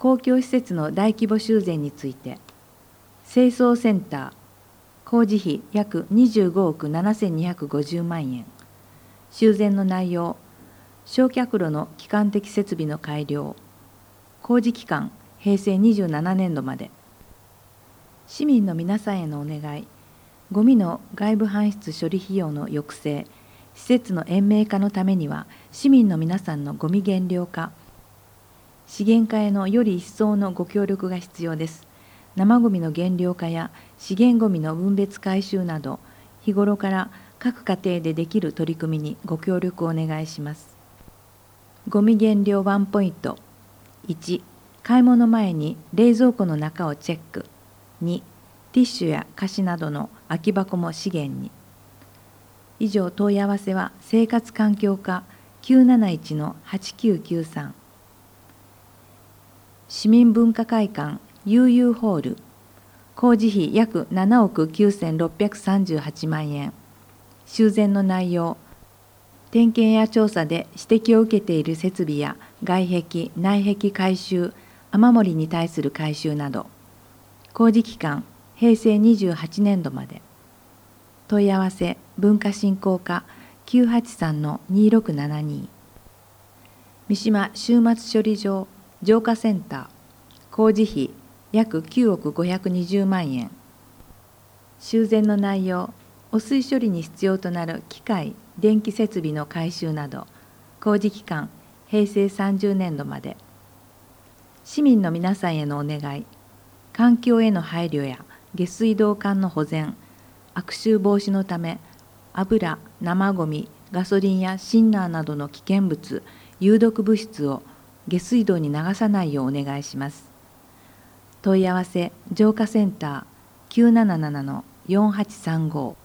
公共施設の大規模修繕について、清掃センター、工事費約25億7250万円、修繕の内容、焼却炉の基幹的設備の改良、工事期間、平成27年度まで。市民の皆さんへのお願い、ゴミの外部搬出処理費用の抑制、施設の延命化のためには、市民の皆さんのゴミ減量化、資源化へのより一層のご協力が必要です。生ゴミの減量化や資源ゴミの分別回収など、日頃から各家庭でできる取り組みにご協力をお願いします。ゴミ減量ワンポイント。1、買い物前に冷蔵庫の中をチェック。2、ティッシュや菓子などの空き箱も資源に。以上、問い合わせは生活環境課971-8993。市民文化会館悠々ホール、工事費約7億9638万円。修繕の内容、点検や調査で指摘を受けている設備や外壁・内壁改修、雨漏りに対する改修など。工事期間、平成28年度まで。問い合わせ、文化振興課983-2672。三島終末処理場浄化センター、工事費約9億520万円。修繕の内容、汚水処理に必要となる機械・電気設備の改修など、工事期間、平成30年度まで。市民の皆さんへのお願い、環境への配慮や下水道管の保全、悪臭防止のため、油、生ゴミ、ガソリンやシンナーなどの危険物、有毒物質を下水道に流さないようお願いします。問い合わせ、浄化センター977-4835。